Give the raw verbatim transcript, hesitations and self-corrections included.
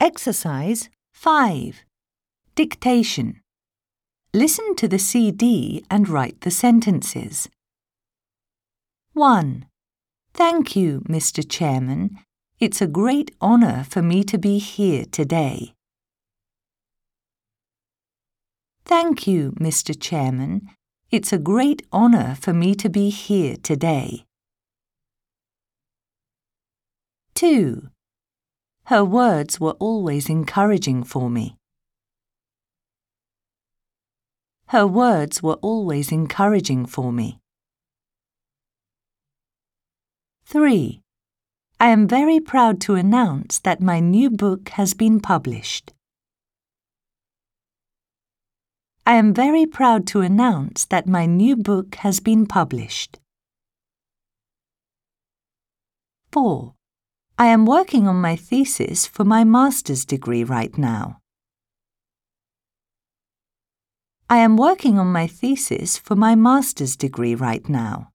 Exercise five. Dictation. Listen to the C D and write the sentences. one. Thank you, Mister Chairman. It's a great honour for me to be here today. Thank you, Mister Chairman. It's a great honour for me to be here today. two. Her words were always encouraging for me. Her words were always encouraging for me. three. I am very proud to announce that my new book has been published. I am very proud to announce that my new book has been published. four. I am working on my thesis for my master's degree right now. I am working on my thesis for my master's degree right now.